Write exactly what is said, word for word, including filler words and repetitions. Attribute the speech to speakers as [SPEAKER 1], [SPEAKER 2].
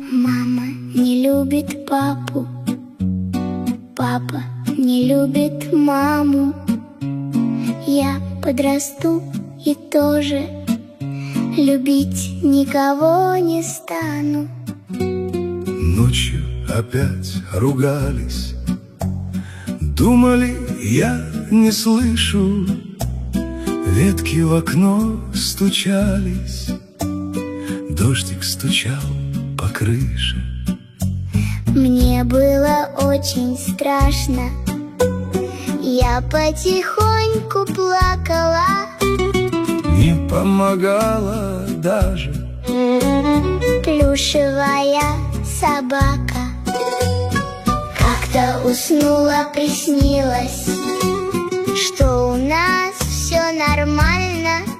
[SPEAKER 1] Мама не любит папу, папа не любит маму. Я подрасту и тоже любить никого не стану.
[SPEAKER 2] Ночью опять ругались, думали, я не слышу. Ветки в окно стучались, дождик стучал по крыше.
[SPEAKER 1] Мне было очень страшно, я потихоньку плакала.
[SPEAKER 2] Не помогала даже
[SPEAKER 1] плюшевая собака. Как-то уснула, приснилось, что у нас все нормально.